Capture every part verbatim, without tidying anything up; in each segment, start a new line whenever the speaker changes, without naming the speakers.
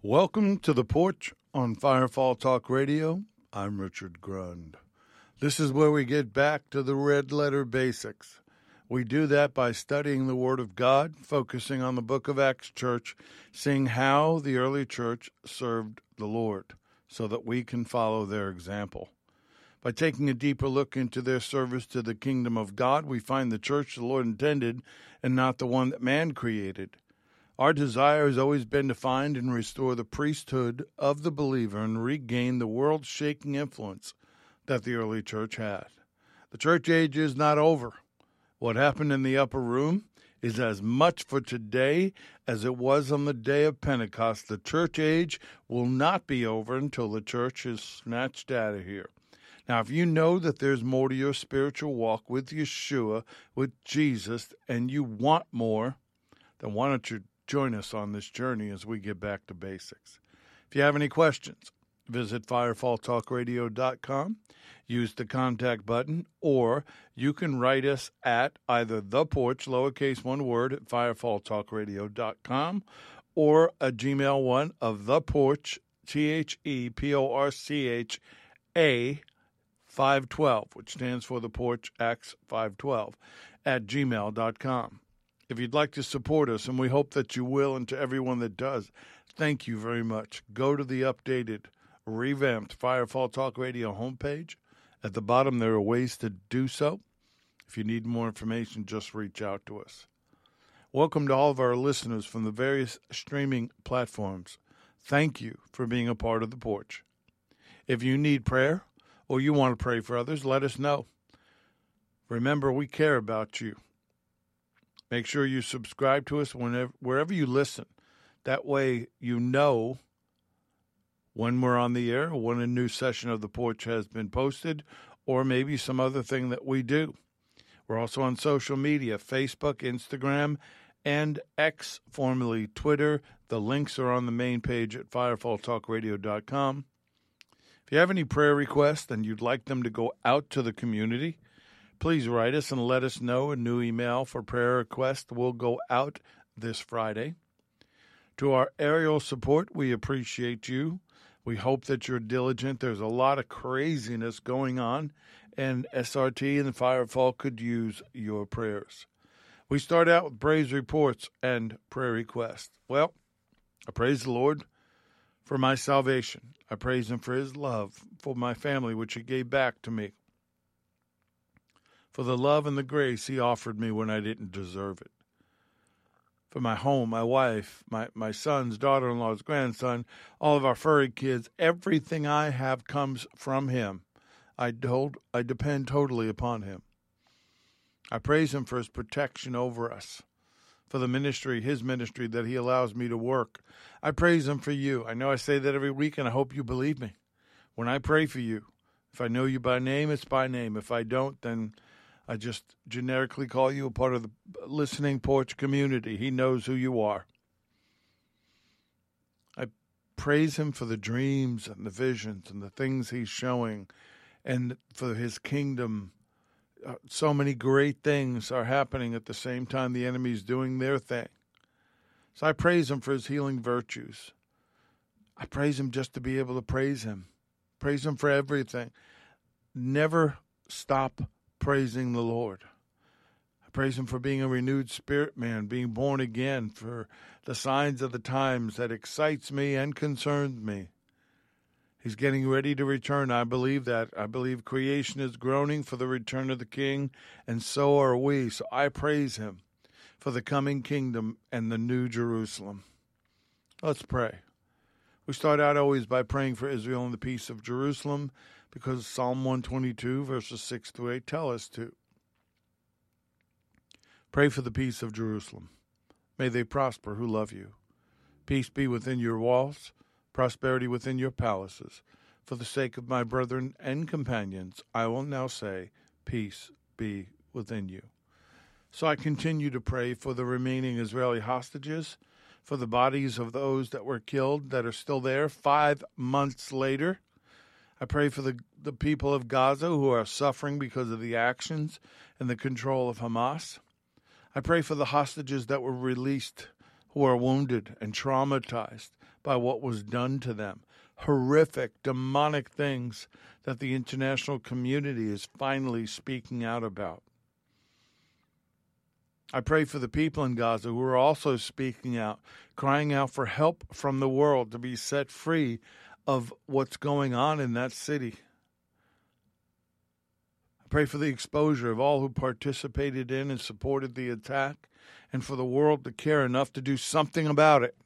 Welcome to the porch on Firefall Talk Radio. I'm Richard Grund. This is where we get back to the red letter basics. We do that by studying the Word of God, focusing on the book of Acts Church, seeing how the early church served the Lord so that we can follow their example. By taking a deeper look into their service to the kingdom of God, we find the church the Lord intended and not the one that man created. Our desire has always been to find and restore the priesthood of the believer and regain the world-shaking influence that the early church had. The church age is not over. What happened in the upper room is as much for today as it was on the day of Pentecost. The church age will not be over until the church is snatched out of here. Now, if you know that there's more to your spiritual walk with Yeshua, with Jesus, and you want more, then why don't you join us on this journey as we get back to basics. If you have any questions, visit firefall talk radio dot com, use the contact button, or you can write us at either the porch, lowercase one word, at firefall talk radio dot com, or a Gmail one of the porch, T H E P O R C H A five twelve, which stands for the porch Acts five twelve, at gmail dot com. If you'd like to support us, and we hope that you will, and to everyone that does, thank you very much. Go to the updated, revamped Firefall Talk Radio homepage. At the bottom, there are ways to do so. If you need more information, just reach out to us. Welcome to all of our listeners from the various streaming platforms. Thank you for being a part of the porch. If you need prayer or you want to pray for others, let us know. Remember, we care about you. Make sure you subscribe to us whenever, wherever you listen. That way you know when we're on the air, when a new session of The Porch has been posted, or maybe some other thing that we do. We're also on social media, Facebook, Instagram, and X, formerly Twitter. The links are on the main page at firefall talk radio dot com. If you have any prayer requests and you'd like them to go out to the community, please write us and let us know. A new email for prayer requests will go out this Friday. To our aerial support, we appreciate you. We hope that you're diligent. There's a lot of craziness going on, and S R T and the Firefall could use your prayers. We start out with praise reports and prayer requests. Well, I praise the Lord for my salvation. I praise Him for His love for my family, which He gave back to me, for the love and the grace He offered me when I didn't deserve it, for my home, my wife, my, my sons, daughter-in-laws, grandson, all of our furry kids. Everything I have comes from Him. I, told, I depend totally upon Him. I praise Him for His protection over us, for the ministry, His ministry that He allows me to work. I praise Him for you. I know I say that every week, and I hope you believe me. When I pray for you, if I know you by name, it's by name. If I don't, then I just generically call you a part of the listening porch community. He knows who you are. I praise Him for the dreams and the visions and the things He's showing, and for His kingdom. Uh, so many great things are happening at the same time the enemy's doing their thing. So I praise Him for His healing virtues. I praise Him just to be able to praise Him. Praise Him for everything. Never stop praising the Lord. I praise Him for being a renewed spirit man, being born again, for the signs of the times that excites me and concerns me. He's getting ready to return. I believe that. I believe creation is groaning for the return of the King, and so are we. So I praise Him for the coming kingdom and the new Jerusalem. Let's pray. We start out always by praying for Israel and the peace of Jerusalem, because Psalm one twenty-two, verses six through eight tell us to. Pray for the peace of Jerusalem. May they prosper who love you. Peace be within your walls, prosperity within your palaces. For the sake of my brethren and companions, I will now say, peace be within you. So I continue to pray for the remaining Israeli hostages, for the bodies of those that were killed that are still there five months later. I pray for the, the people of Gaza who are suffering because of the actions and the control of Hamas. I pray for the hostages that were released who are wounded and traumatized by what was done to them. Horrific, demonic things that the international community is finally speaking out about. I pray for the people in Gaza who are also speaking out, crying out for help from the world to be set free of what's going on in that city. I pray for the exposure of all who participated in and supported the attack, and for the world to care enough to do something about it.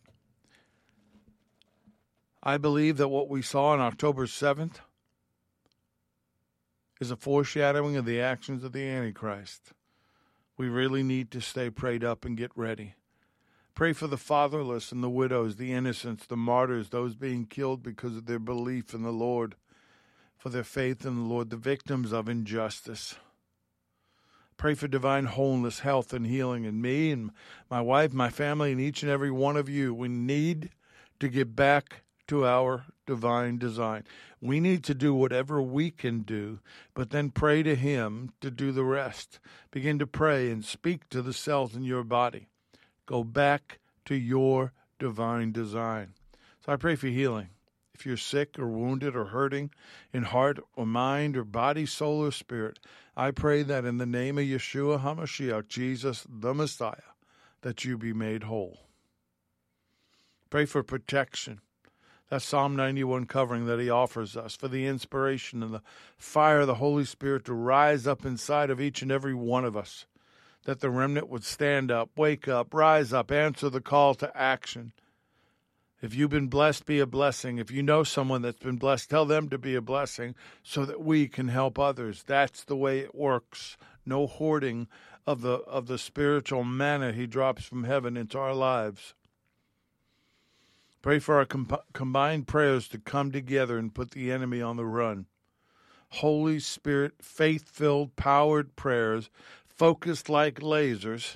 I believe that what we saw on October seventh is a foreshadowing of the actions of the Antichrist. We really need to stay prayed up and get ready. Pray for the fatherless and the widows, the innocents, the martyrs, those being killed because of their belief in the Lord, for their faith in the Lord, the victims of injustice. Pray for divine wholeness, health, and healing in me and my wife, my family, and each and every one of you. We need to get back to our divine design. We need to do whatever we can do, but then pray to Him to do the rest. Begin to pray and speak to the cells in your body. Go back to your divine design. So I pray for healing. If you're sick or wounded or hurting in heart or mind or body, soul, or spirit, I pray that in the name of Yeshua HaMashiach, Jesus the Messiah, that you be made whole. Pray for protection. That's Psalm ninety-one covering that He offers us, for the inspiration and the fire of the Holy Spirit to rise up inside of each and every one of us, that the remnant would stand up, wake up, rise up, answer the call to action. If you've been blessed, be a blessing. If you know someone that's been blessed, tell them to be a blessing so that we can help others. That's the way it works. No hoarding of the of the spiritual manna He drops from heaven into our lives. Pray for our com- combined prayers to come together and put the enemy on the run. Holy Spirit, faith-filled, powered prayers, focused like lasers,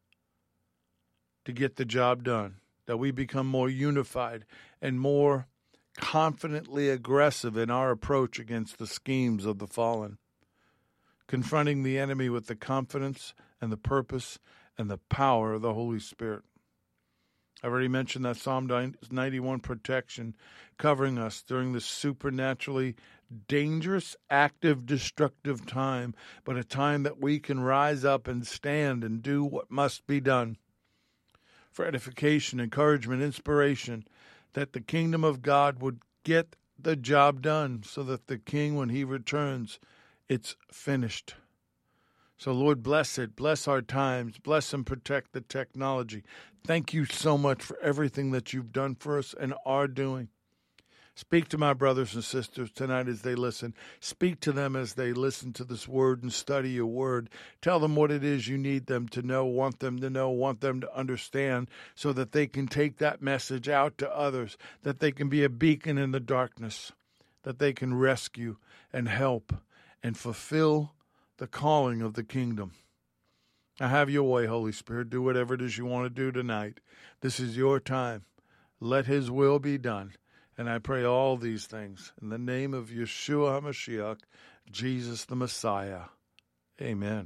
to get the job done. That we become more unified and more confidently aggressive in our approach against the schemes of the fallen. Confronting the enemy with the confidence and the purpose and the power of the Holy Spirit. I already mentioned that Psalm ninety-one protection covering us during this supernaturally dangerous, active, destructive time, but a time that we can rise up and stand and do what must be done. For edification, encouragement, inspiration, that the kingdom of God would get the job done so that the King, when He returns, it's finished. So, Lord, bless it. Bless our times. Bless and protect the technology. Thank you so much for everything that you've done for us and are doing. Speak to my brothers and sisters tonight as they listen. Speak to them as they listen to this word and study your word. Tell them what it is you need them to know, want them to know, want them to understand, so that they can take that message out to others, that they can be a beacon in the darkness, that they can rescue and help and fulfill the calling of the kingdom. Now have your way, Holy Spirit. Do whatever it is you want to do tonight. This is your time. Let His will be done. And I pray all these things in the name of Yeshua HaMashiach, Jesus the Messiah. Amen.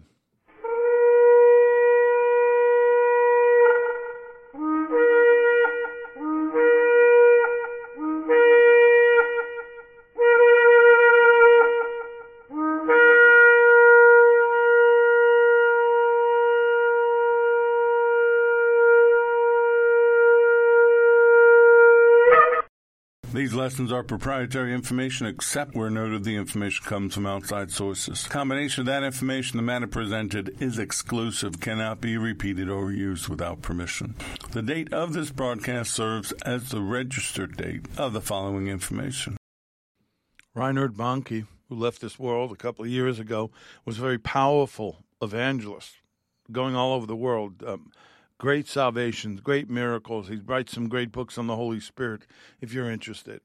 These lessons are proprietary information except where noted the information comes from outside sources. Combination of that information, the matter presented is exclusive, cannot be repeated or used without permission. The date of this broadcast serves as the registered date of the following information.
Reinhard Bonnke, who left this world a couple of years ago, was a very powerful evangelist, going all over the world. Um, Great salvations, great miracles. He writes some great books on the Holy Spirit, if you're interested.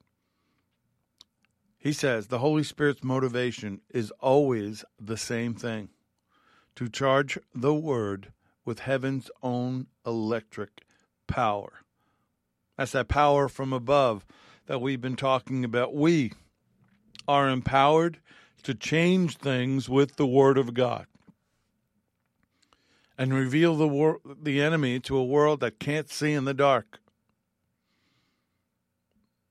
He says the Holy Spirit's motivation is always the same thing: to charge the Word with heaven's own electric power. That's that power from above that we've been talking about. We are empowered to change things with the Word of God and reveal the wor- the enemy to a world that can't see in the dark.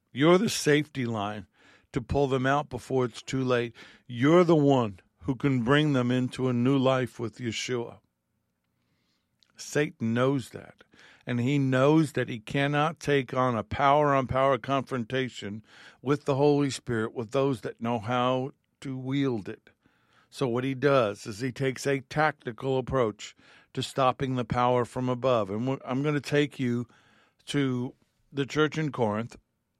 You're the safety line to pull them out before it's too late. You're the one who can bring them into a new life with Yeshua. Satan knows that, and he knows that he cannot take on a power-on-power confrontation with the Holy Spirit, with those that know how to wield it. So what he does is he takes a tactical approach to stopping the power from above. And I'm going to take you to the church in Corinth.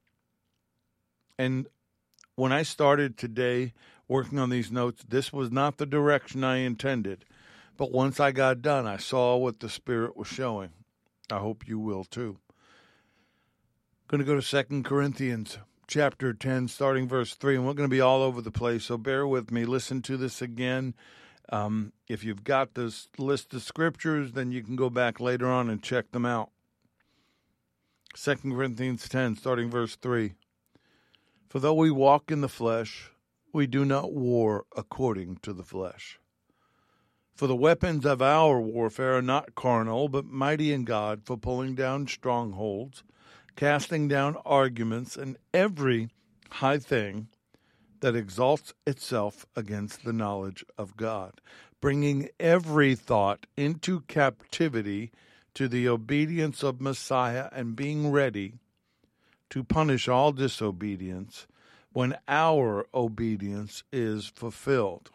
And when I started today working on these notes, this was not the direction I intended. But once I got done, I saw what the Spirit was showing. I hope you will too. Going to go to Second Corinthians chapter ten, starting verse three, and we're going to be all over the place, so bear with me. Listen to this again. Um, if you've got this list of scriptures, then you can go back later on and check them out. Second Corinthians ten, starting verse three. For though we walk in the flesh, we do not war according to the flesh. For the weapons of our warfare are not carnal, but mighty in God for pulling down strongholds, casting down arguments, and every high thing that exalts itself against the knowledge of God, bringing every thought into captivity to the obedience of Messiah, and being ready to punish all disobedience when our obedience is fulfilled.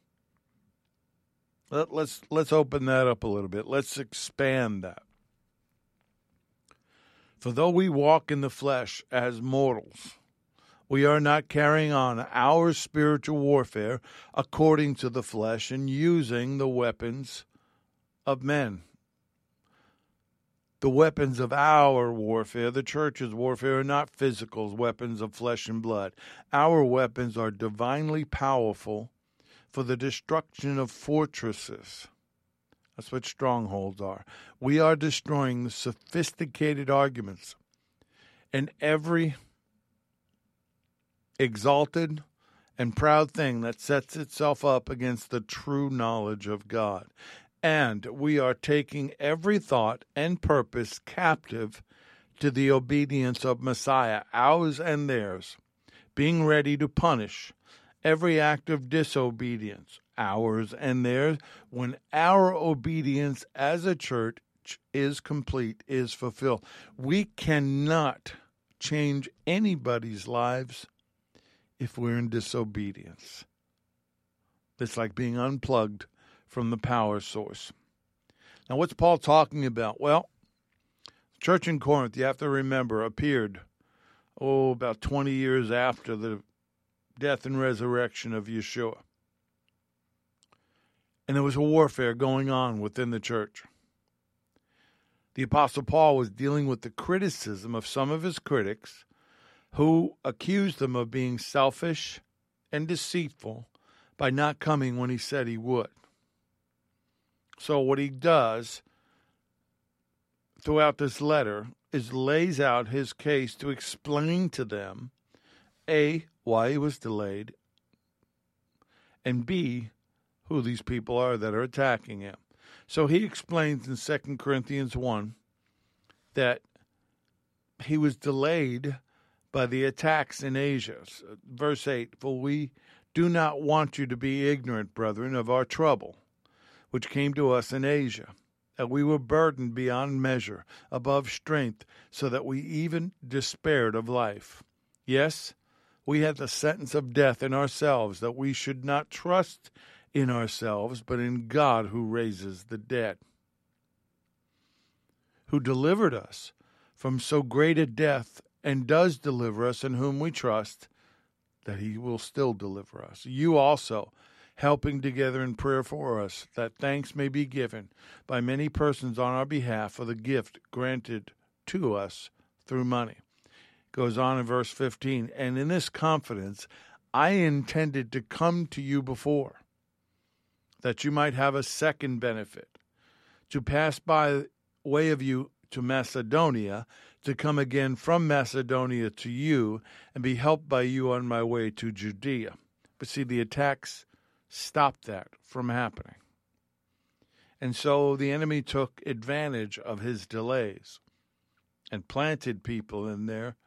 Let, let's let's open that up a little bit. Let's expand that. For though we walk in the flesh as mortals, we are not carrying on our spiritual warfare according to the flesh and using the weapons of men. The weapons of our warfare, the church's warfare, are not physical weapons of flesh and blood. Our weapons are divinely powerful for the destruction of fortresses. That's what strongholds are. We are destroying the sophisticated arguments and every exalted and proud thing that sets itself up against the true knowledge of God. And we are taking every thought and purpose captive to the obedience of Messiah, ours and theirs, being ready to punish every act of disobedience, ours and theirs, when our obedience as a church is complete, is fulfilled. We cannot change anybody's lives if we're in disobedience. It's like being unplugged from the power source. Now, what's Paul talking about? Well, the church in Corinth, you have to remember, appeared, oh, about twenty years after the death and resurrection of Yeshua. And there was a warfare going on within the church. The Apostle Paul was dealing with the criticism of some of his critics who accused them of being selfish and deceitful by not coming when he said he would. So what he does throughout this letter is lays out his case to explain to them, A, why he was delayed, and B, who these people are that are attacking him. So he explains in Second Corinthians one that he was delayed by the attacks in Asia. Verse eight, for we do not want you to be ignorant, brethren, of our trouble, which came to us in Asia, that we were burdened beyond measure, above strength, so that we even despaired of life. Yes, we had the sentence of death in ourselves, that we should not trust in ourselves, but in God who raises the dead, who delivered us from so great a death, and does deliver us, in whom we trust that he will still deliver us. You also, helping together in prayer for us, that thanks may be given by many persons on our behalf for the gift granted to us through money. Goes on in verse fifteen, and in this confidence I intended to come to you before, that you might have a second benefit, to pass by way of you to Macedonia, to come again from Macedonia to you, and be helped by you on my way to Judea. But see, the attacks stopped that from happening. And so the enemy took advantage of his delays and planted people in there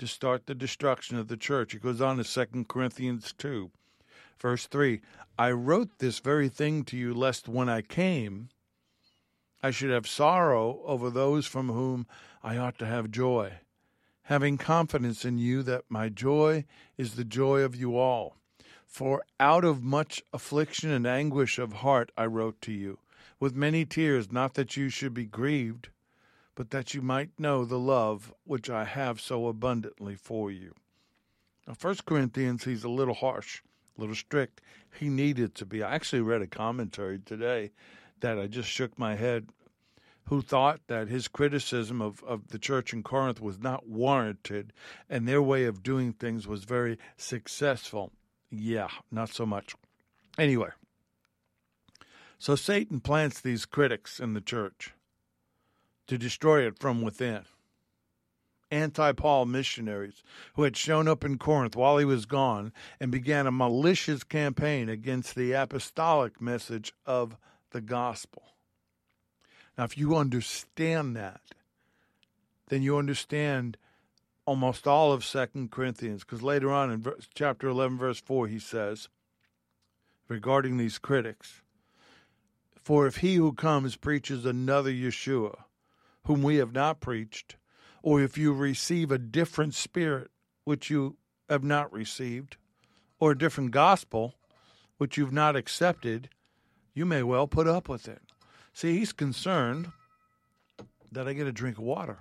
to start the destruction of the church. He goes on to Second Corinthians two, verse three. I wrote this very thing to you, lest when I came, I should have sorrow over those from whom I ought to have joy, having confidence in you that my joy is the joy of you all. For out of much affliction and anguish of heart I wrote to you, with many tears, not that you should be grieved, but that you might know the love which I have so abundantly for you. Now, First Corinthians, he's a little harsh, a little strict. He needed to be. I actually read a commentary today that I just shook my head, who thought that his criticism of, of the church in Corinth was not warranted and their way of doing things was very successful. Yeah, not so much. Anyway, so Satan plants these critics in the church to destroy it from within. Anti-Paul missionaries who had shown up in Corinth while he was gone and began a malicious campaign against the apostolic message of the gospel. Now, if you understand that, then you understand almost all of Second Corinthians, because later on in verse, chapter eleven, verse four, he says, regarding these critics, for if he who comes preaches another Yeshua, whom we have not preached, or if you receive a different spirit which you have not received, or a different gospel which you've not accepted, you may well put up with it. See, he's concerned that I get a drink of water.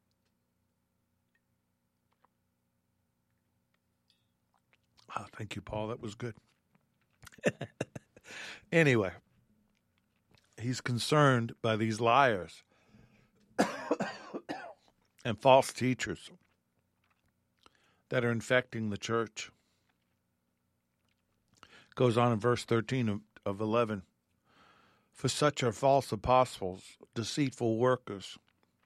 Oh, thank you, Paul. That was good. Anyway, he's concerned by these liars and false teachers that are infecting the church. Goes on in verse thirteen of, of eleven. For such are false apostles, deceitful workers,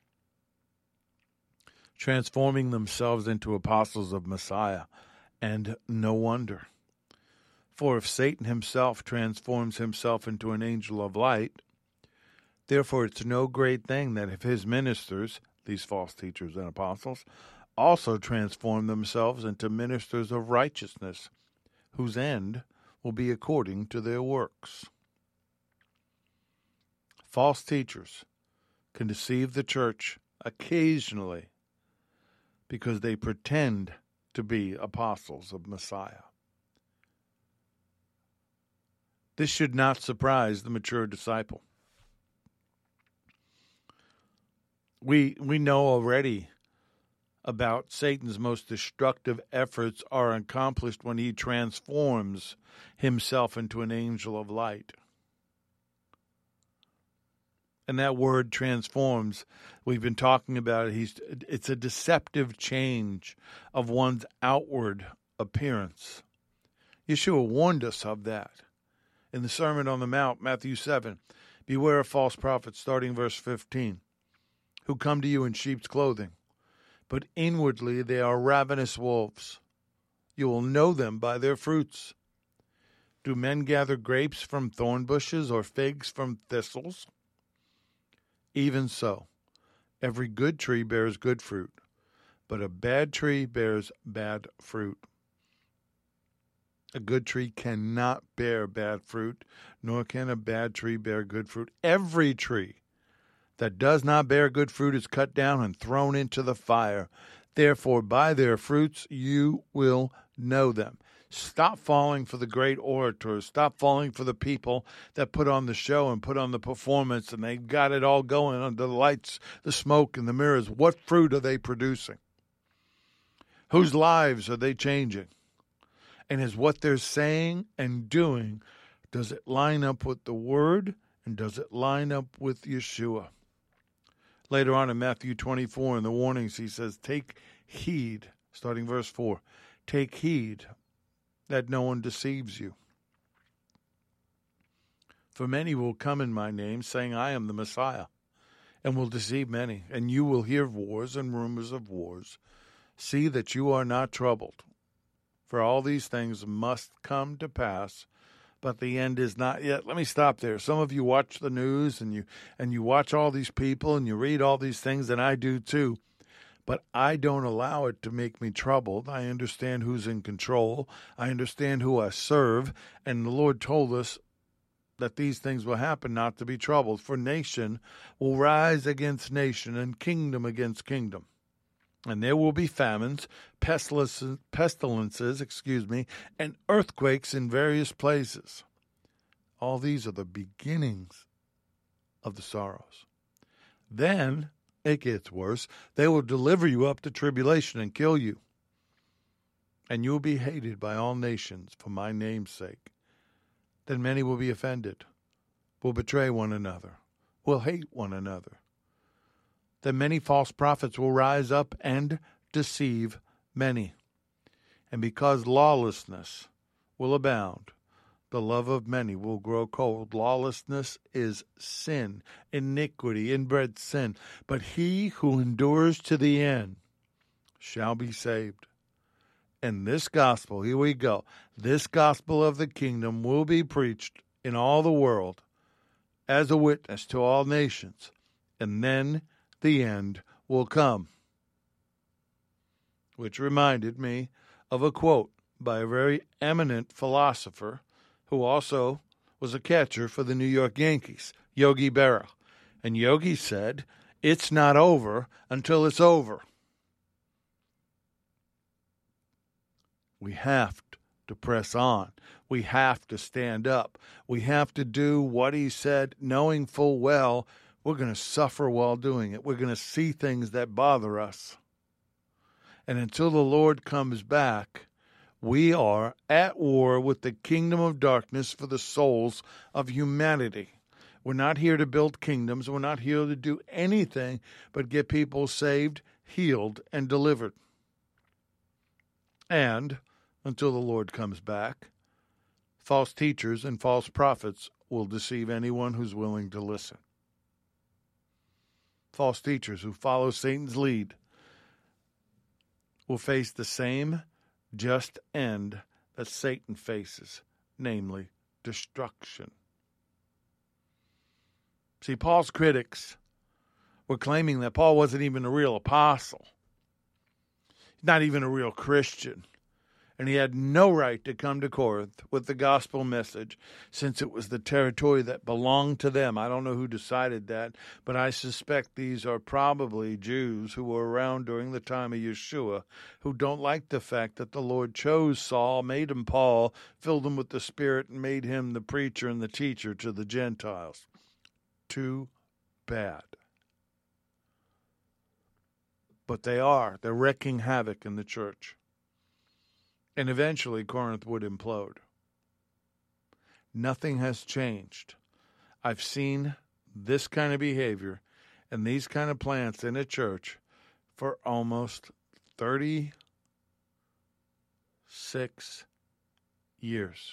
transforming themselves into apostles of Messiah, and no wonder. For if Satan himself transforms himself into an angel of light, therefore it's no great thing that if his ministers, these false teachers and apostles, also transform themselves into ministers of righteousness, whose end will be according to their works. False teachers can deceive the church occasionally because they pretend to be apostles of Messiah. This should not surprise the mature disciple. We we know already about Satan's most destructive efforts are accomplished when he transforms himself into an angel of light. And that word transforms, we've been talking about it, he's, it's a deceptive change of one's outward appearance. Yeshua warned us of that in the Sermon on the Mount, Matthew seven. Beware of false prophets, starting verse fifteen, who come to you in sheep's clothing, but inwardly they are ravenous wolves. You will know them by their fruits. Do men gather grapes from thorn bushes or figs from thistles? Even so, every good tree bears good fruit, but a bad tree bears bad fruit. A good tree cannot bear bad fruit, nor can a bad tree bear good fruit. Every tree that does not bear good fruit is cut down and thrown into the fire. Therefore, by their fruits you will know them. Stop falling for the great orators. Stop falling for the people that put on the show and put on the performance, and they got it all going under the lights, the smoke, and the mirrors. What fruit are they producing? Whose lives are they changing? And is what they're saying and doing, does it line up with the Word, and does it line up with Yeshua? Later on in Matthew twenty-four, in the warnings, he says, take heed, starting verse four, take heed that no one deceives you. For many will come in my name, saying, I am the Messiah, and will deceive many. And you will hear wars and rumors of wars. See that you are not troubled. For all these things must come to pass, but the end is not yet. Let me stop there. Some of you watch the news, and you and you watch all these people, and you read all these things, and I do too. but I don't allow it to make me troubled. I understand who's in control. I understand who I serve. And the Lord told us that these things will happen not to be troubled. For nation will rise against nation and kingdom against kingdom. And there will be famines, pestilences, pestilences, excuse me, and earthquakes in various places. All these are the beginnings of the sorrows. Then it gets worse. They will deliver you up to tribulation and kill you. And you will be hated by all nations for my name's sake. Then many will be offended, will betray one another, will hate one another. Then many false prophets will rise up and deceive many. And because lawlessness will abound, the love of many will grow cold. Lawlessness is sin, iniquity, inbred sin. But he who endures to the end shall be saved. And this gospel, here we go, this gospel of the kingdom will be preached in all the world as a witness to all nations. And then the end will come. Which reminded me of a quote by a very eminent philosopher who also was a catcher for the New York Yankees, Yogi Berra. And Yogi said, "It's not over until it's over." We have to press on. We have to stand up. We have to do what he said, knowing full well we're going to suffer while doing it. We're going to see things that bother us. And until the Lord comes back, we are at war with the kingdom of darkness for the souls of humanity. We're not here to build kingdoms. We're not here to do anything but get people saved, healed, and delivered. And until the Lord comes back, false teachers and false prophets will deceive anyone who's willing to listen. False teachers who follow Satan's lead will face the same just end that Satan faces, namely destruction. See, Paul's critics were claiming that Paul wasn't even a real apostle. He's not even a real Christian. And he had no right to come to Corinth with the gospel message since it was the territory that belonged to them. I don't know who decided that, but I suspect these are probably Jews who were around during the time of Yeshua who don't like the fact that the Lord chose Saul, made him Paul, filled him with the Spirit, and made him the preacher and the teacher to the Gentiles. Too bad. But they are. They're wreaking havoc in the church. And eventually Corinth would implode. Nothing has changed. I've seen this kind of behavior and these kind of plans in a church for almost thirty-six years.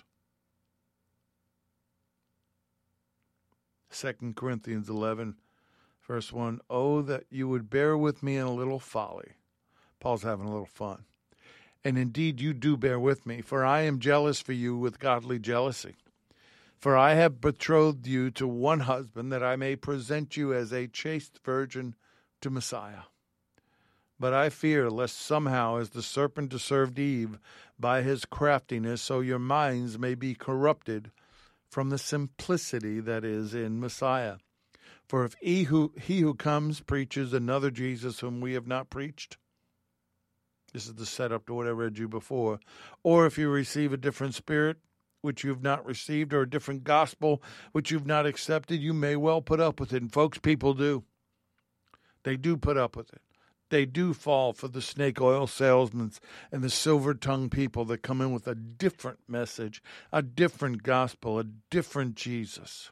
Second Corinthians eleven, verse one, "Oh, that you would bear with me in a little folly." Paul's having a little fun. "And indeed you do bear with me, for I am jealous for you with godly jealousy. For I have betrothed you to one husband, that I may present you as a chaste virgin to Messiah. But I fear lest somehow, as the serpent deceived Eve by his craftiness, so your minds may be corrupted from the simplicity that is in Messiah. For if he who, he who comes preaches another Jesus whom we have not preached," this is the setup to what I read you before, "or if you receive a different spirit which you have not received, or a different gospel which you've not accepted, you may well put up with it." And folks, people do. They do put up with it. They do fall for the snake oil salesmen and the silver-tongued people that come in with a different message, a different gospel, a different Jesus.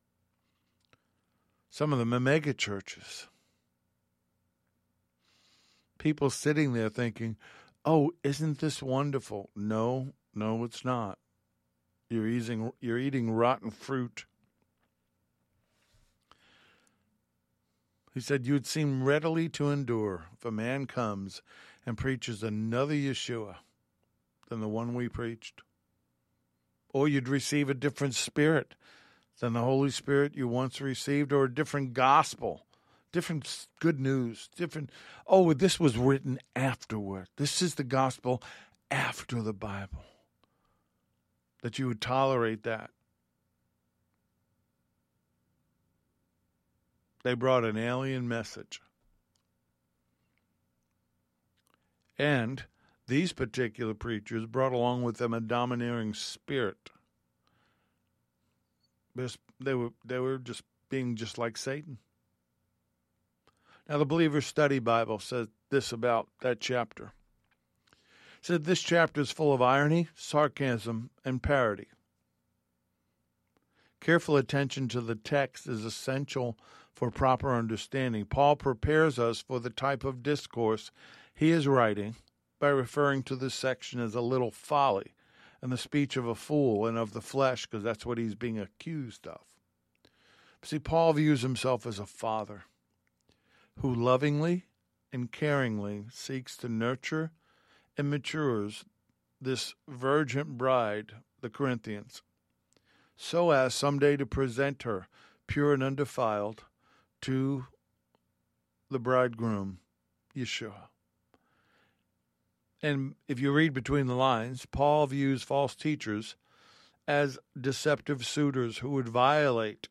Some of them are mega churches. People sitting there thinking, "Oh, isn't this wonderful?" No, no, it's not. You're eating, you're eating rotten fruit. He said, "You'd seem readily to endure if a man comes and preaches another Yeshua than the one we preached. Or you'd receive a different spirit than the Holy Spirit you once received, or a different gospel different good news, different, oh, this was written afterward. This is the gospel after the Bible. That you would tolerate that. They brought an alien message. And these particular preachers brought along with them a domineering spirit. They were, they were just being just like Satan. Now, the Believer's Study Bible says this about that chapter. It said this chapter is full of irony, sarcasm, and parody. Careful attention to the text is essential for proper understanding. Paul prepares us for the type of discourse he is writing by referring to this section as a little folly and the speech of a fool and of the flesh, because that's what he's being accused of. But see, Paul views himself as a father who lovingly and caringly seeks to nurture and matures this virgin bride, the Corinthians, so as someday to present her pure and undefiled to the bridegroom, Yeshua. And if you read between the lines, Paul views false teachers as deceptive suitors who would violate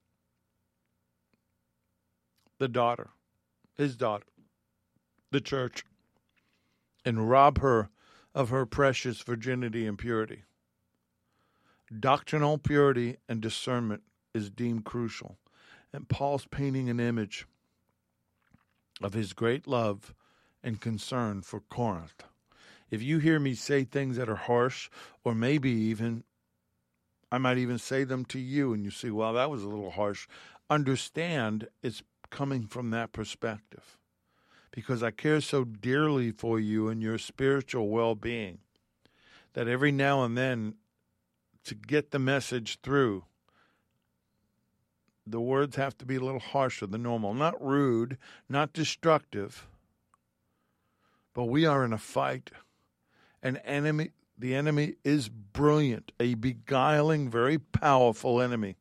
the daughter, his daughter, the church, and rob her of her precious virginity and purity. Doctrinal purity and discernment is deemed crucial, and Paul's painting an image of his great love and concern for Corinth. If you hear me say things that are harsh, or maybe even, I might even say them to you, and you see, well, that was a little harsh, understand it's coming from that perspective. Because I care so dearly for you and your spiritual well-being that every now and then, to get the message through, the words have to be a little harsher than normal. Not rude, not destructive, but we are in a fight. An enemy, the enemy is brilliant, a beguiling, very powerful enemy.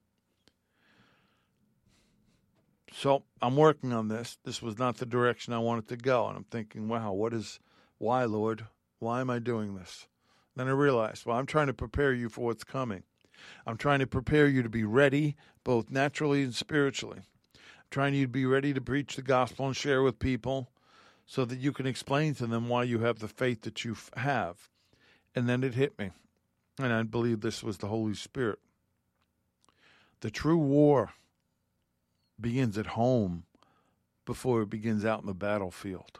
So I'm working on this. This was not the direction I wanted to go. And I'm thinking, wow, what is, why, Lord? Why am I doing this? Then I realized, well, I'm trying to prepare you for what's coming. I'm trying to prepare you to be ready, both naturally and spiritually. I'm trying you to be ready to preach the gospel and share with people so that you can explain to them why you have the faith that you have. And then it hit me. And I believe this was the Holy Spirit. The true war begins at home before it begins out in the battlefield.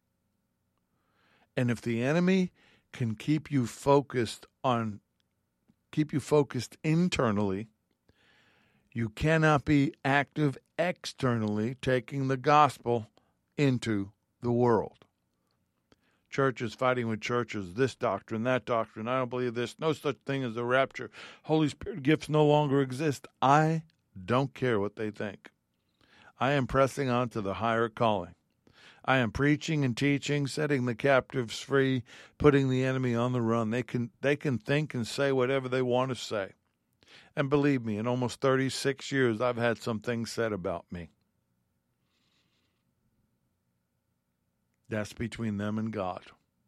And if the enemy can keep you focused on, keep you focused internally, you cannot be active externally, taking the gospel into the world. Churches fighting with churches, this doctrine, that doctrine, I don't believe this, no such thing as a rapture. Holy Spirit gifts no longer exist. I don't care what they think. I am pressing on to the higher calling. I am preaching and teaching, setting the captives free, putting the enemy on the run. They can they can think and say whatever they want to say. And believe me, in almost thirty-six years, I've had some things said about me. That's between them and God.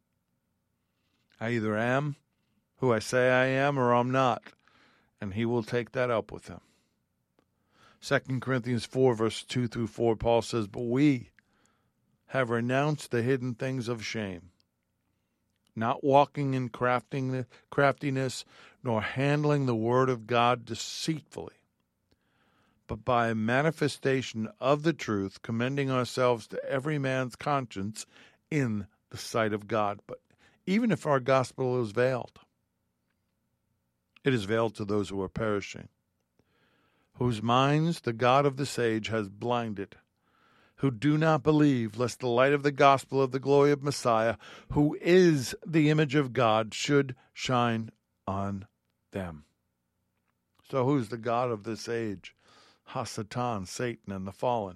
I either am who I say I am or I'm not, and he will take that up with him. Second Corinthians four, verse two through four, Paul says, but we have renounced the hidden things of shame, not walking in crafting, craftiness, nor handling the word of God deceitfully, but by a manifestation of the truth, commending ourselves to every man's conscience in the sight of God. But even if our gospel is veiled, it is veiled to those who are perishing, whose minds the God of this age has blinded, who do not believe, lest the light of the gospel of the glory of Messiah, who is the image of God, should shine on them. So who's the God of this age? Hasatan, Satan, and the fallen.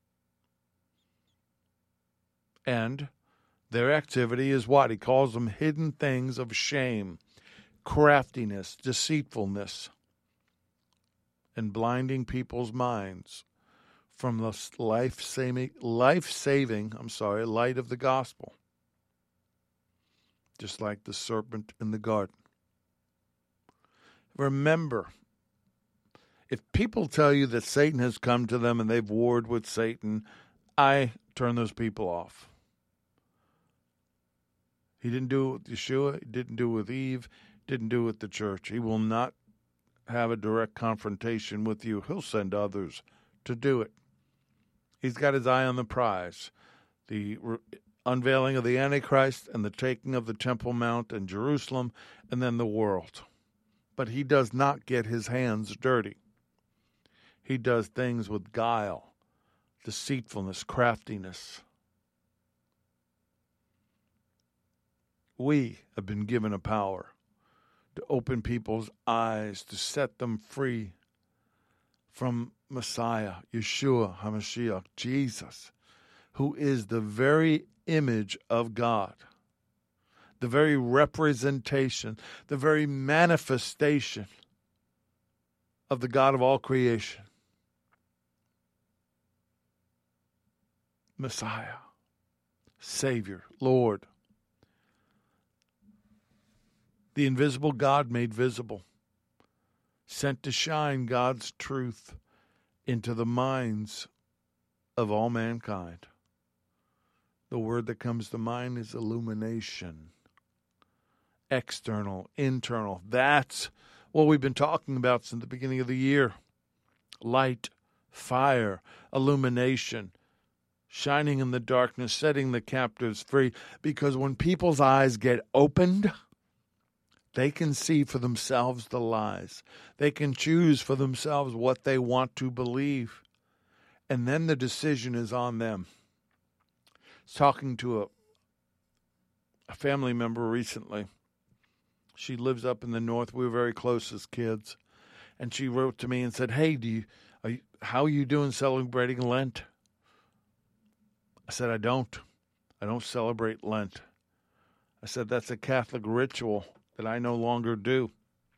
And their activity is what? He calls them hidden things of shame, craftiness, deceitfulness, and blinding people's minds from the life-saving, life-saving, I'm sorry, light of the gospel, just like the serpent in the garden. Remember, if people tell you that Satan has come to them and they've warred with Satan, I turn those people off. He didn't do it with Yeshua. He didn't do it with Eve. Didn't do it with the church. He will not have a direct confrontation with you. He'll send others to do it. He's got his eye on the prize. The re- unveiling of the Antichrist and the taking of the Temple Mount and Jerusalem and then the world. But he does not get his hands dirty. He does things with guile, deceitfulness, craftiness. We have been given a power to open people's eyes, to set them free from Messiah, Yeshua HaMashiach, Jesus, who is the very image of God, the very representation, the very manifestation of the God of all creation. Messiah, Savior, Lord. The invisible God made visible, sent to shine God's truth into the minds of all mankind. The word that comes to mind is illumination. External, internal. That's what we've been talking about since the beginning of the year. Light, fire, illumination, shining in the darkness, setting the captives free. Because when people's eyes get opened, they can see for themselves the lies. They can choose for themselves what they want to believe. And then the decision is on them. I was talking to a, a family member recently. She lives up in the north. We were very close as kids. And she wrote to me and said, hey, do you, are you, how are you doing celebrating Lent? I said, I don't. I don't celebrate Lent. I said, that's a Catholic ritual that I no longer do.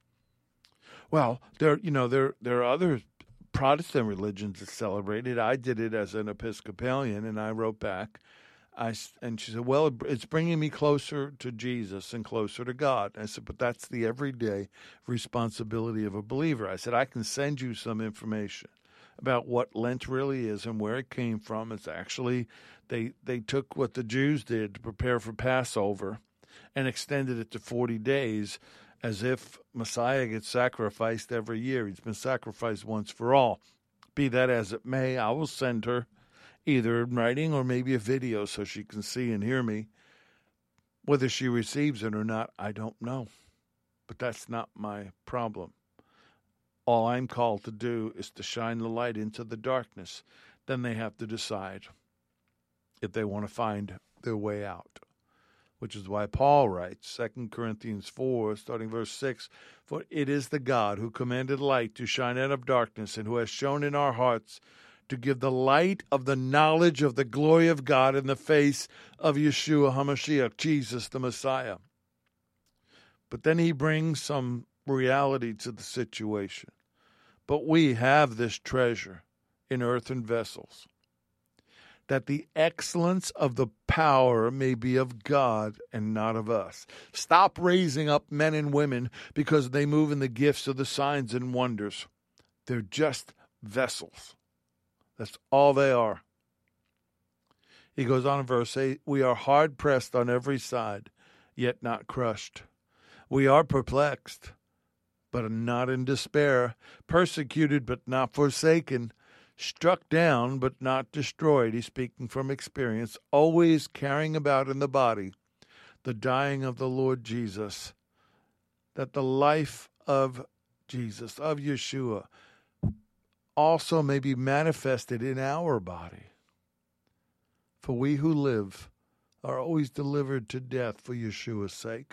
Well, there, you know, there there are other Protestant religions that celebrate it. I did it as an Episcopalian, and I wrote back. I and she said, "Well, it's bringing me closer to Jesus and closer to God." I said, "But that's the everyday responsibility of a believer." I said, "I can send you some information about what Lent really is and where it came from. It's actually they they took what the Jews did to prepare for Passover and extended it to forty days as if Messiah gets sacrificed every year. He's been sacrificed once for all. Be that as it may, I will send her either in writing or maybe a video so she can see and hear me. Whether she receives it or not, I don't know. But that's not my problem. All I'm called to do is to shine the light into the darkness. Then they have to decide if they want to find their way out. Which is why Paul writes, Second Corinthians four, starting verse six, for it is the God who commanded light to shine out of darkness and who has shown in our hearts to give the light of the knowledge of the glory of God in the face of Yeshua HaMashiach, Jesus the Messiah. But then he brings some reality to the situation. But we have this treasure in earthen vessels, that the excellence of the power may be of God and not of us. Stop raising up men and women because they move in the gifts of the signs and wonders. They're just vessels. That's all they are. He goes on in verse eight, we are hard pressed on every side, yet not crushed. We are perplexed, but not in despair, persecuted, but not forsaken, struck down but not destroyed. He's speaking from experience, always carrying about in the body the dying of the Lord Jesus, that the life of Jesus, of Yeshua, also may be manifested in our body. For we who live are always delivered to death for Yeshua's sake,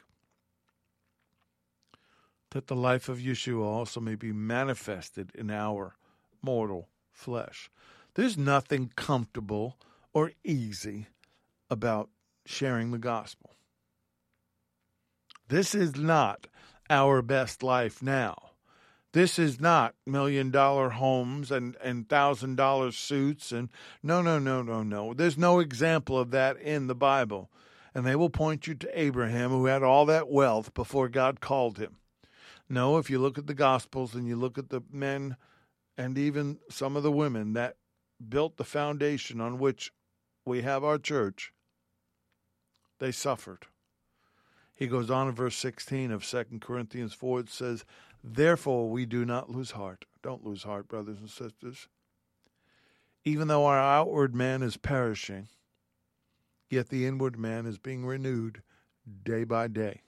that the life of Yeshua also may be manifested in our mortal flesh. There's nothing comfortable or easy about sharing the gospel. This is not our best life now. This is not million-dollar homes and, and thousand-dollar suits. And no, no, no, no, no. There's no example of that in the Bible. And they will point you to Abraham, who had all that wealth before God called him. No, if you look at the Gospels and you look at the men and even some of the women that built the foundation on which we have our church, they suffered. He goes on in verse sixteen of Second Corinthians four. It says, therefore we do not lose heart. Don't lose heart, brothers and sisters. Even though our outward man is perishing, yet the inward man is being renewed day by day.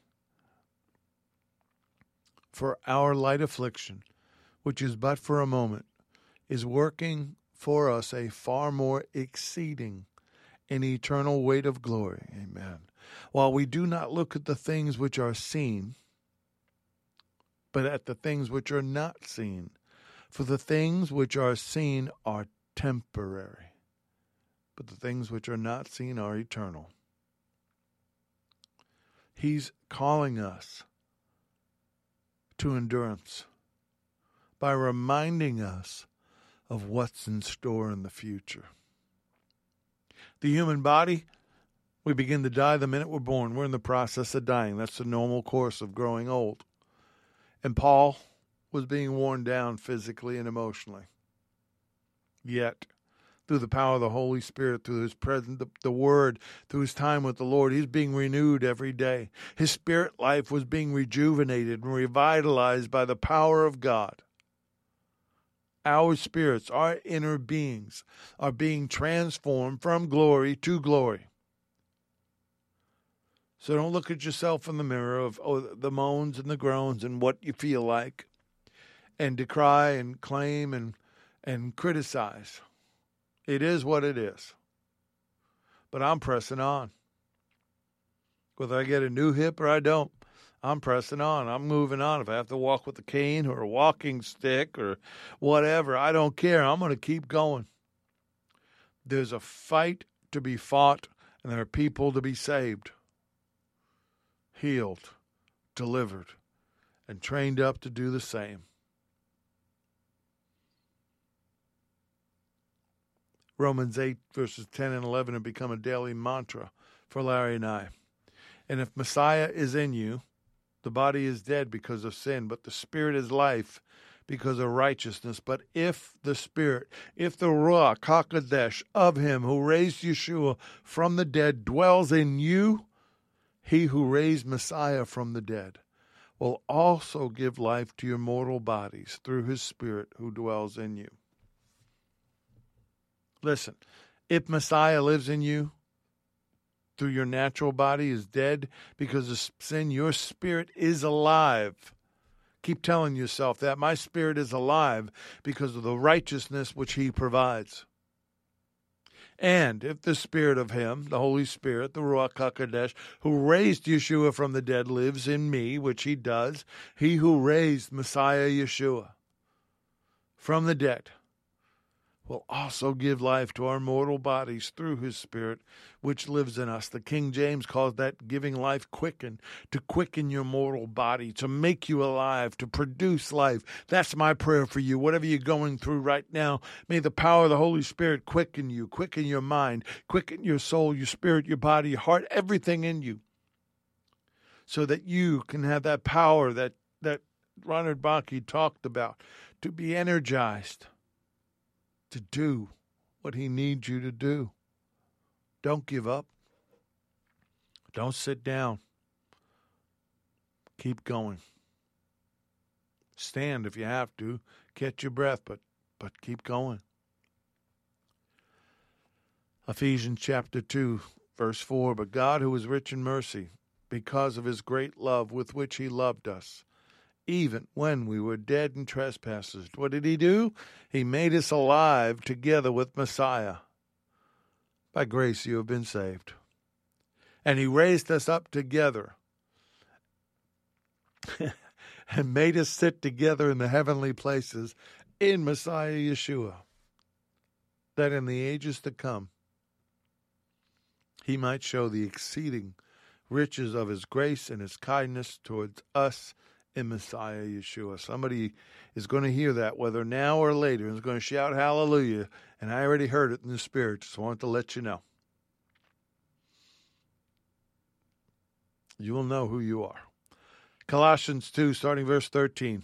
For our light affliction, which is but for a moment, is working for us a far more exceeding and eternal weight of glory. Amen. While we do not look at the things which are seen, but at the things which are not seen. For the things which are seen are temporary, but the things which are not seen are eternal. He's calling us to endurance by reminding us of what's in store in the future. The human body, we begin to die the minute we're born. We're in the process of dying. That's the normal course of growing old. And Paul was being worn down physically and emotionally. Yet, through the power of the Holy Spirit, through his presence, the, the Word, through his time with the Lord, he's being renewed every day. His spirit life was being rejuvenated and revitalized by the power of God. Our spirits, our inner beings, are being transformed from glory to glory. So don't look at yourself in the mirror of oh, the moans and the groans and what you feel like, and decry and claim and and criticize. It is what it is. But I'm pressing on. Whether I get a new hip or I don't, I'm pressing on. I'm moving on. If I have to walk with a cane or a walking stick or whatever, I don't care. I'm going to keep going. There's a fight to be fought, and there are people to be saved, healed, delivered, and trained up to do the same. Romans eight, verses ten and eleven have become a daily mantra for Larry and I. And if Messiah is in you, the body is dead because of sin, but the spirit is life because of righteousness. But if the Spirit, if the Ruach HaKodesh of him who raised Yeshua from the dead dwells in you, he who raised Messiah from the dead will also give life to your mortal bodies through his Spirit who dwells in you. Listen, if Messiah lives in you, through your natural body is dead because of sin, your spirit is alive. Keep telling yourself that. My spirit is alive because of the righteousness which he provides. And if the Spirit of him, the Holy Spirit, the Ruach HaKodesh, who raised Yeshua from the dead lives in me, which he does, he who raised Messiah Yeshua from the dead will also give life to our mortal bodies through his Spirit, which lives in us. The King James calls that giving life quicken, to quicken your mortal body, to make you alive, to produce life. That's my prayer for you. Whatever you're going through right now, may the power of the Holy Spirit quicken you, quicken your mind, quicken your soul, your spirit, your body, your heart, everything in you, so that you can have that power that, that Reinhard Bonnke talked about, to be energized, to do what he needs you to do. Don't give up. Don't sit down. Keep going. Stand if you have to. Catch your breath, but, but keep going. Ephesians chapter two, verse four, but God, who is rich in mercy, because of his great love with which he loved us, even when we were dead in trespasses. What did he do? He made us alive together with Messiah. By grace you have been saved. And he raised us up together and made us sit together in the heavenly places in Messiah Yeshua, that in the ages to come he might show the exceeding riches of his grace and his kindness towards us in Messiah Yeshua. Somebody is going to hear that, whether now or later, and is going to shout hallelujah. And I already heard it in the Spirit. Just wanted to let you know. You will know who you are. Colossians two, starting verse thirteen.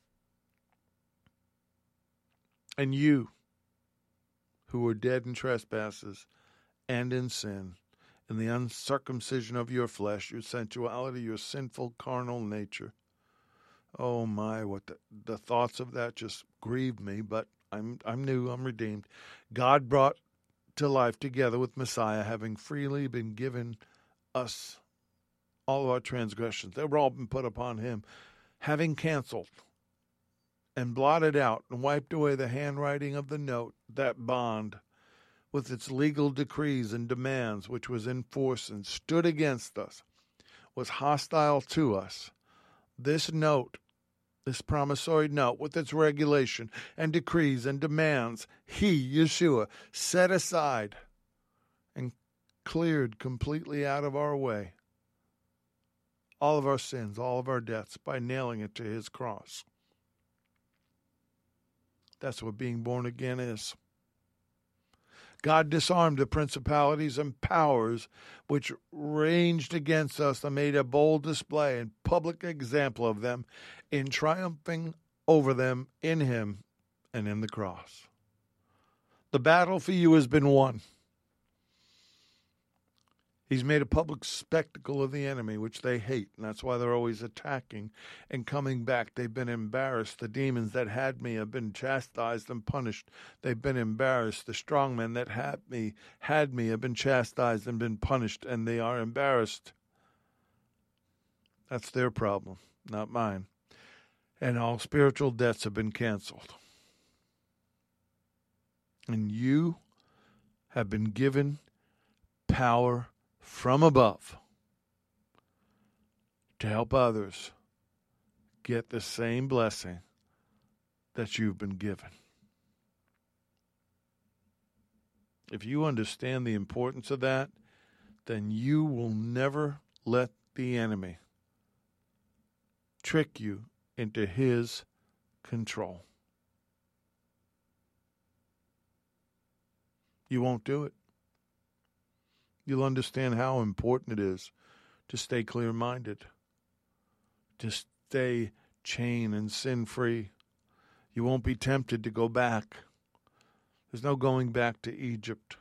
And you, who were dead in trespasses and in sin, in the uncircumcision of your flesh, your sensuality, your sinful carnal nature. Oh my, what the, the thoughts of that just grieved me, but I'm I'm new, I'm redeemed. God brought to life together with Messiah, having freely been given us all of our transgressions. They were all been put upon him, having canceled and blotted out and wiped away the handwriting of the note, that bond, with its legal decrees and demands, which was in force and stood against us, was hostile to us. This note, this promissory note, with its regulation and decrees and demands, he, Yeshua, set aside and cleared completely out of our way all of our sins, all of our debts, by nailing it to his cross. That's what being born again is. God disarmed the principalities and powers which raged against us and made a bold display and public example of them in triumphing over them in him and in the cross. The battle for you has been won. He's made a public spectacle of the enemy, which they hate, and that's why they're always attacking and coming back. They've been embarrassed. The demons that had me have been chastised and punished. They've been embarrassed. The strong men that had me, had me have been chastised and been punished, and they are embarrassed. That's their problem, not mine. And all spiritual debts have been canceled. And you have been given power from above to help others get the same blessing that you've been given. If you understand the importance of that, then you will never let the enemy trick you into his control. You won't do it. You'll understand how important it is to stay clear-minded, to stay chain and sin-free. You won't be tempted to go back. There's no going back to Egypt.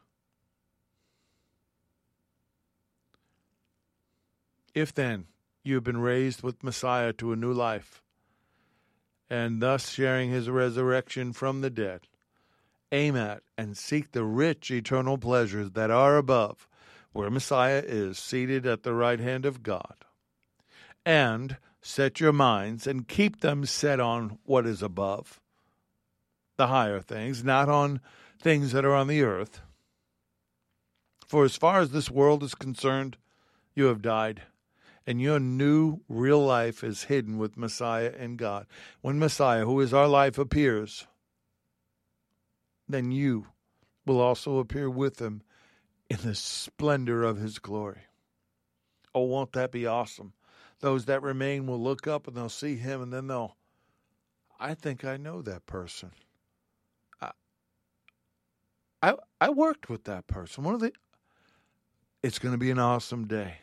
If then you have been raised with Messiah to a new life, and thus sharing his resurrection from the dead, aim at and seek the rich eternal pleasures that are above, where Messiah is seated at the right hand of God. And set your minds and keep them set on what is above, the higher things, not on things that are on the earth. For as far as this world is concerned, you have died, and your new real life is hidden with Messiah in God. When Messiah, who is our life, appears, then you will also appear with him in the splendor of his glory. Oh, won't that be awesome? Those that remain will look up and they'll see him, and then they'll, I think I know that person. I I, I worked with that person. One of the, it's going to be an awesome day.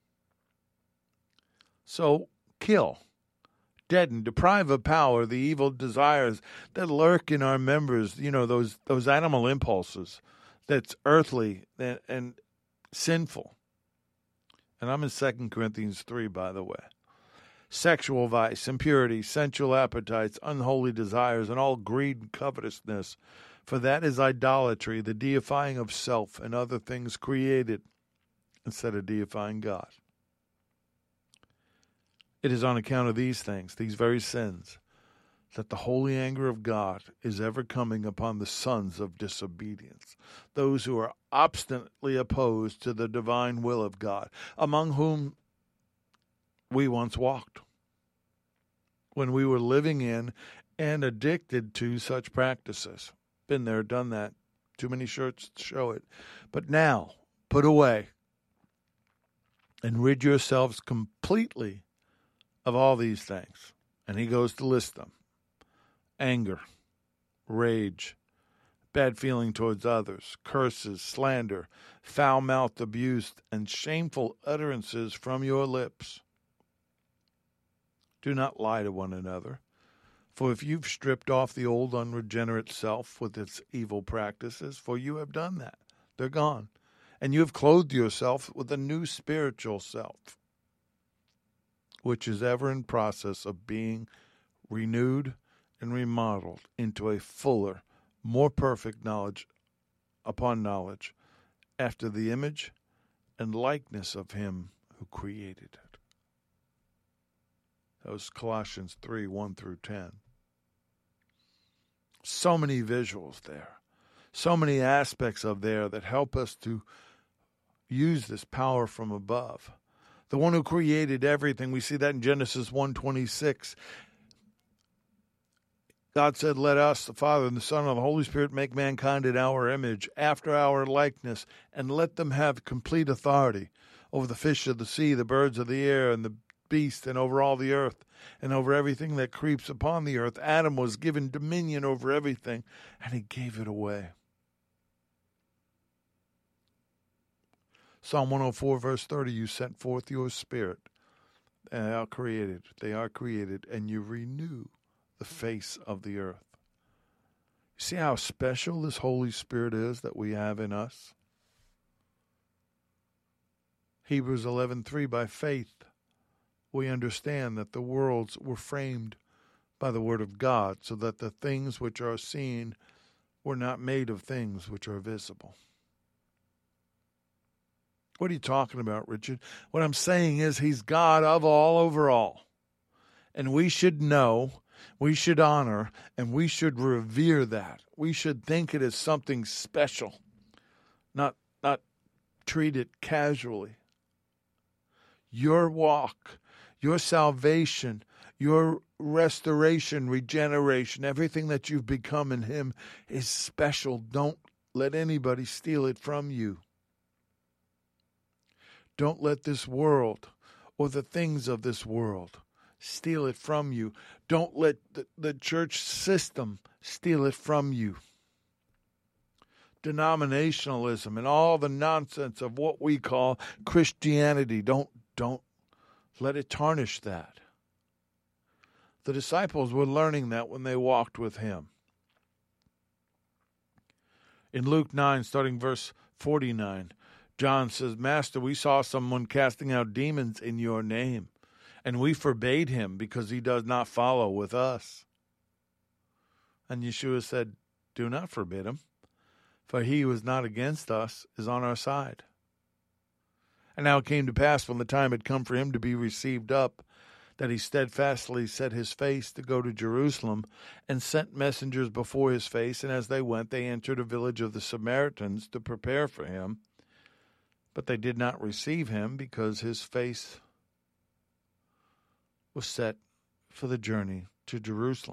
So kill, deaden, deprive of power the evil desires that lurk in our members, you know, those those animal impulses that's earthly and, and sinful. And I'm in Second Corinthians three, by the way. Sexual vice, impurity, sensual appetites, unholy desires, and all greed and covetousness. For that is idolatry, the deifying of self and other things created, instead of deifying God. It is on account of these things, these very sins, that the holy anger of God is ever coming upon the sons of disobedience, those who are obstinately opposed to the divine will of God, among whom we once walked, when we were living in and addicted to such practices. Been there, done that. Too many shirts to show it. But now, put away and rid yourselves completely of all these things: And he goes to list them. Anger, rage, bad feeling towards others, curses, slander, foul-mouthed abuse, and shameful utterances from your lips. Do not lie to one another, for if you've stripped off the old unregenerate self with its evil practices, for you have done that, they're gone, and you have clothed yourself with a new spiritual self, which is ever in process of being renewed and remodeled into a fuller, more perfect knowledge upon knowledge, after the image and likeness of him who created it. That was Colossians three, one through ten. So many visuals there. So many aspects of there that help us to use this power from above. The one who created everything. We see that in Genesis one twenty-six. God said, let us, the Father and the Son and the Holy Spirit, make mankind in our image, after our likeness, and let them have complete authority over the fish of the sea, the birds of the air, and the beast, and over all the earth, and over everything that creeps upon the earth. Adam was given dominion over everything, and he gave it away. Psalm one oh four, verse thirty, you sent forth your spirit, and they are created, they are created, and you renew the face of the earth. You see how special this Holy Spirit is that we have in us? Hebrews eleven three, by faith we understand that the worlds were framed by the word of God, so that the things which are seen were not made of things which are visible. What are you talking about, Richard? What I'm saying is he's God of all over all. And we should know, we should honor, and we should revere that. We should think it as something special, not, not treat it casually. Your walk, your salvation, your restoration, regeneration, everything that you've become in him is special. Don't let anybody steal it from you. Don't let this world or the things of this world steal it from you. Don't let the, the church system steal it from you. Denominationalism and all the nonsense of what we call Christianity, don't, don't let it tarnish that. The disciples were learning that when they walked with him. In Luke nine, starting verse forty-nine, John says, Master, we saw someone casting out demons in your name, and we forbade him because he does not follow with us. And Yeshua said, do not forbid him, for he who is not against us is on our side. And now it came to pass, when the time had come for him to be received up, that he steadfastly set his face to go to Jerusalem, and sent messengers before his face, and as they went, they entered a village of the Samaritans to prepare for him. But they did not receive him, because his face was set for the journey to Jerusalem.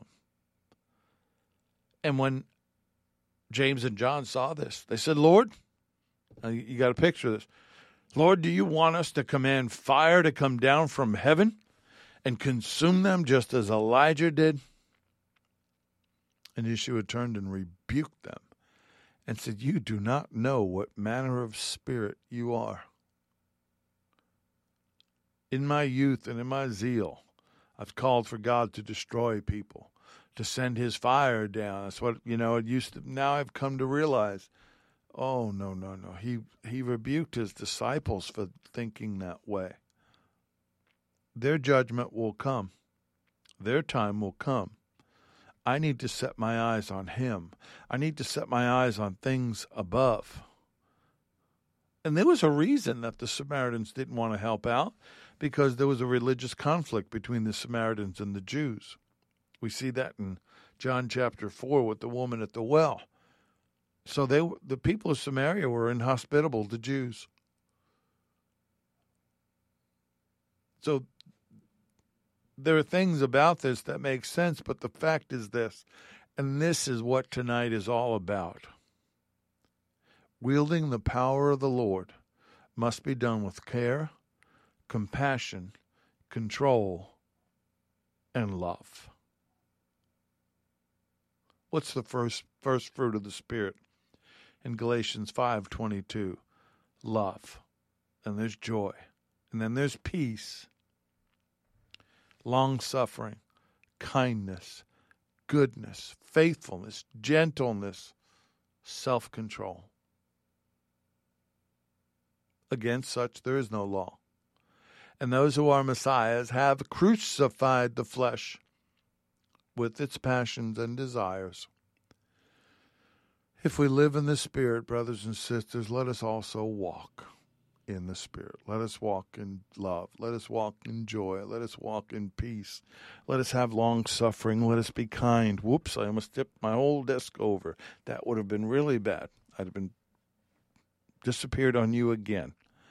And when James and John saw this, they said, Lord, now you got to picture this. Lord, do you want us to command fire to come down from heaven and consume them just as Elijah did? And Yeshua turned and rebuked them and said, you do not know what manner of spirit you are. In my youth and in my zeal, I've called for God to destroy people, to send his fire down. That's what, you know, it used to. Now I've come to realize, oh, no, no, no. He, he rebuked his disciples for thinking that way. Their judgment will come. Their time will come. I need to set my eyes on him. I need to set my eyes on things above. And there was a reason that the Samaritans didn't want to help out, because there was a religious conflict between the Samaritans and the Jews. We see that in John chapter four with the woman at the well. So they, the people of Samaria were inhospitable to Jews. So there are things about this that make sense, but the fact is this, and this is what tonight is all about. Wielding the power of the Lord must be done with care, compassion, control, and love. What's the first first fruit of the Spirit? In Galatians five twenty-two, love. And there's joy. And then there's peace, long-suffering, kindness, goodness, faithfulness, gentleness, self-control. Against such there is no law. And those who are Messiahs have crucified the flesh with its passions and desires. If we live in the Spirit, brothers and sisters, let us also walk in the Spirit. Let us walk in love. Let us walk in joy. Let us walk in peace. Let us have long suffering. Let us be kind. Whoops, I almost tipped my whole desk over. That would have been really bad. I'd have been disappeared on you again.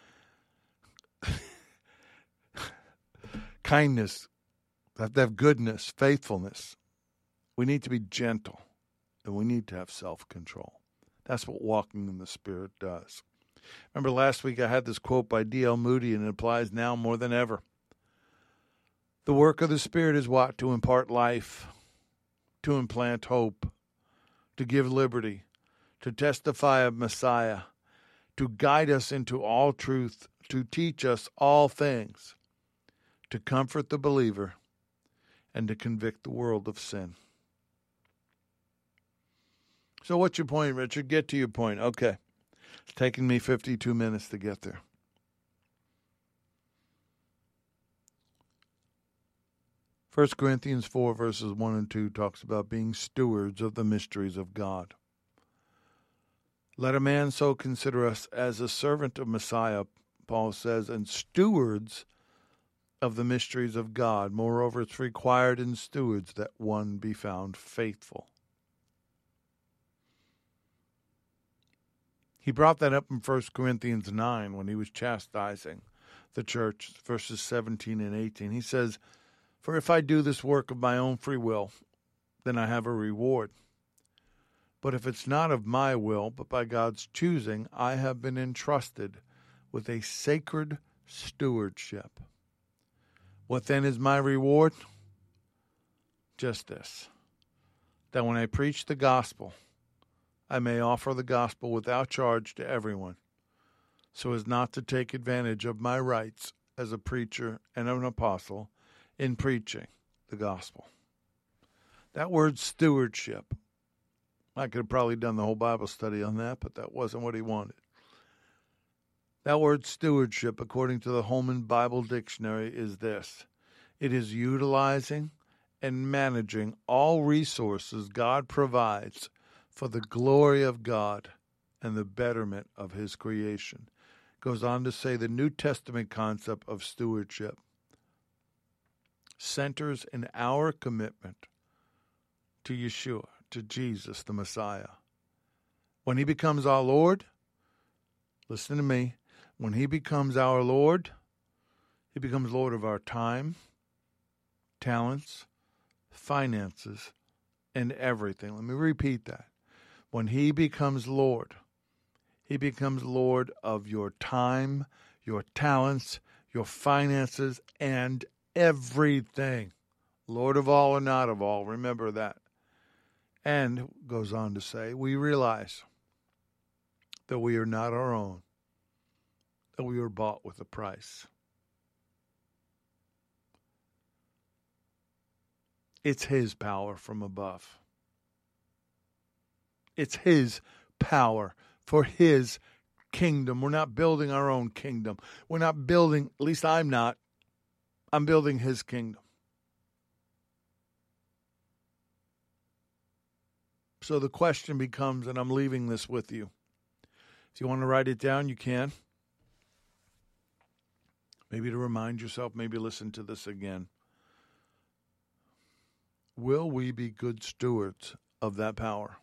Kindness. We have to have goodness, faithfulness. We need to be gentle, and we need to have self-control. That's what walking in the Spirit does. Remember last week I had this quote by D L Moody, and it applies now more than ever. The work of the Spirit is what? To impart life, to implant hope, to give liberty, to testify of Messiah, to guide us into all truth, to teach us all things, to comfort the believer, and to convict the world of sin. So what's your point, Richard? Get to your point. Okay. It's taken me fifty-two minutes to get there. First Corinthians four, verses one and two talks about being stewards of the mysteries of God. Let a man so consider us as a servant of Messiah, Paul says, and stewards of the mysteries of God. Moreover, it's required in stewards that one be found faithful. He brought that up in First Corinthians nine when he was chastising the church, verses seventeen and eighteen. He says, for if I do this work of my own free will, then I have a reward. But if it's not of my will, but by God's choosing, I have been entrusted with a sacred stewardship. What then is my reward? Just this, that when I preach the gospel, I may offer the gospel without charge to everyone, so as not to take advantage of my rights as a preacher and an apostle in preaching the gospel. That word stewardship, I could have probably done the whole Bible study on that, but that wasn't what he wanted. That word stewardship, according to the Holman Bible Dictionary, is this. It is utilizing and managing all resources God provides for the glory of God and the betterment of his creation. Goes on to say the New Testament concept of stewardship centers in our commitment to Yeshua, to Jesus, the Messiah. When he becomes our Lord, listen to me, when he becomes our Lord, he becomes Lord of our time, talents, finances, and everything. Let me repeat that. When he becomes Lord, he becomes Lord of your time, your talents, your finances, and everything. Lord of all or not of all, remember that. And goes on to say, we realize that we are not our own, that we were bought with a price. It's his power from above. It's his power for his kingdom. We're not building our own kingdom. We're not building, at least I'm not, I'm building his kingdom. So the question becomes, and I'm leaving this with you. If you want to write it down, you can. Maybe to remind yourself, maybe listen to this again. Will we be good stewards of that power?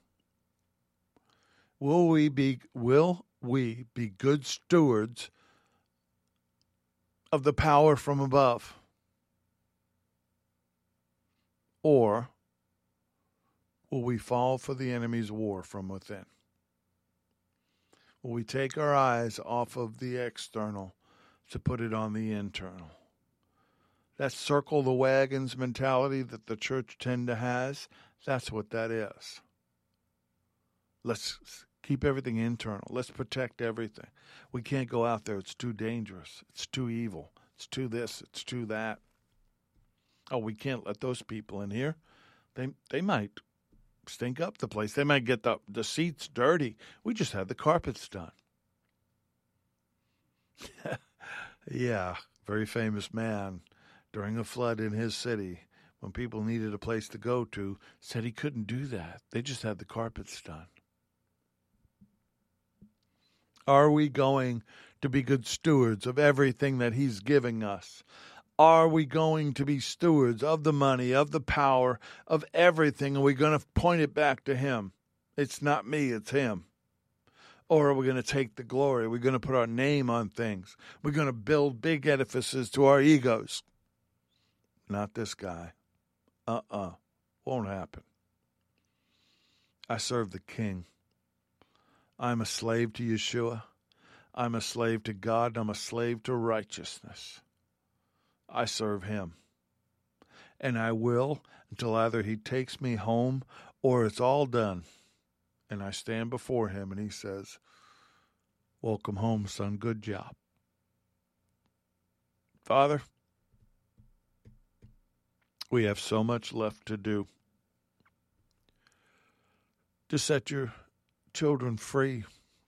Will we be will we be good stewards of the power from above? Or will we fall for the enemy's war from within? Will we take our eyes off of the external to put it on the internal? that circle the wagons mentality that the church tend to has, that's what that is. Let's keep everything internal. Let's protect everything. We can't go out there. It's too dangerous. It's too evil. It's too this. It's too that. Oh, we can't let those people in here. They they might stink up the place. They might get the, the seats dirty. We just had the carpets done. Yeah, very famous man during a flood in his city when people needed a place to go to said he couldn't do that. They just had the carpets done. Are we going to be good stewards of everything that he's giving us? Are we going to be stewards of the money, of the power, of everything? Are we going to point it back to him? It's not me, it's him. Or are we going to take the glory? Are we going to put our name on things? We're going to build big edifices to our egos. Not this guy. Uh-uh. Won't happen. I serve the King. I'm a slave to Yeshua. I'm a slave to God. I'm a slave to righteousness. I serve him. And I will until either he takes me home or it's all done. And I stand before him and he says, welcome home, son. Good job. Father, we have so much left to do to set your children free,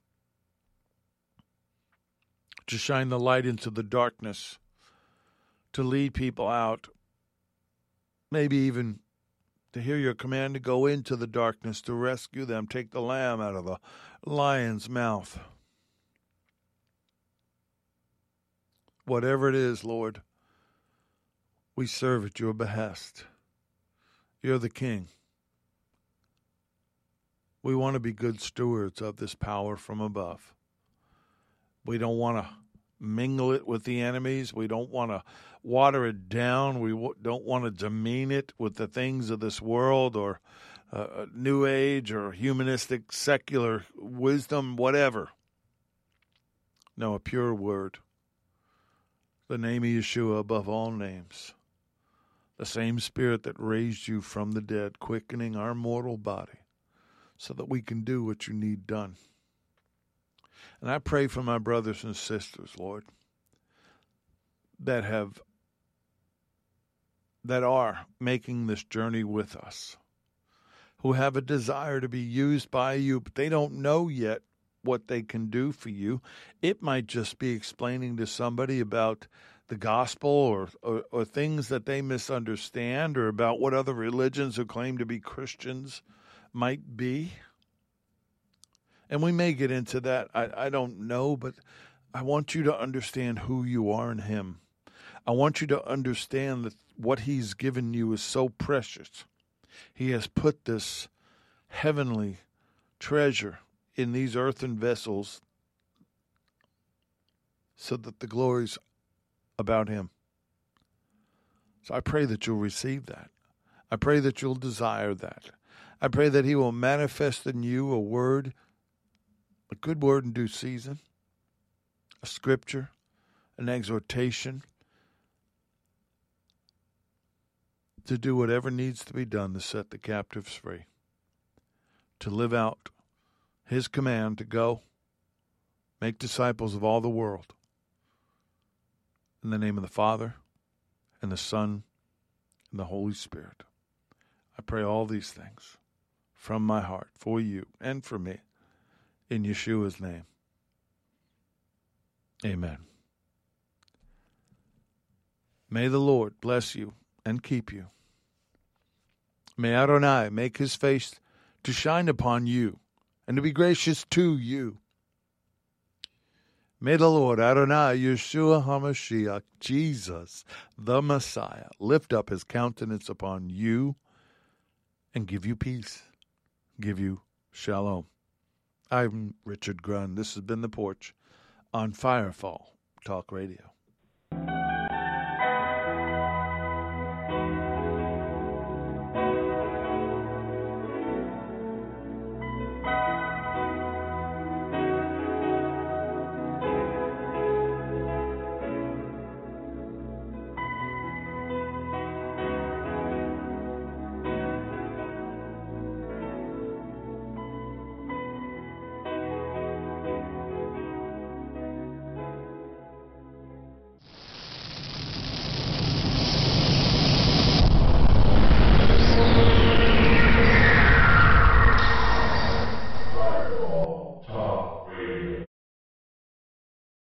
to shine the light into the darkness, to lead people out, maybe even to hear your command to go into the darkness, to rescue them, take the lamb out of the lion's mouth. Whatever it is, Lord, we serve at your behest. You're the King. We want to be good stewards of this power from above. We don't want to mingle it with the enemies. We don't want to water it down. We w- don't want to demean it with the things of this world or uh, New Age or humanistic secular wisdom, whatever. No, a pure word. The name of Yeshua above all names. The same Spirit that raised you from the dead, quickening our mortal body so that we can do what you need done. And I pray for my brothers and sisters, Lord, that have, that are making this journey with us, who have a desire to be used by you, but they don't know yet what they can do for you. It might just be explaining to somebody about the gospel or, or, or things that they misunderstand, or about what other religions who claim to be Christians might be. And we may get into that. I, I don't know, but I want you to understand who you are in him. I want you to understand that what he's given you is so precious. He has put this heavenly treasure in these earthen vessels so that the glory's about him. So I pray that you'll receive that. I pray that you'll desire that. I pray that he will manifest in you a word, a good word in due season, a scripture, an exhortation, to do whatever needs to be done to set the captives free, to live out his command to go, make disciples of all the world. In the name of the Father, and the Son, and the Holy Spirit. I pray all these things from my heart for you and for me, in Yeshua's name. Amen. May the Lord bless you and keep you. May Adonai make his face to shine upon you and to be gracious to you. May the Lord Adonai Yeshua HaMashiach, Jesus, the Messiah, lift up his countenance upon you and give you peace, give you shalom. I'm Richard Grund. This has been The Porch on Firefall Talk Radio.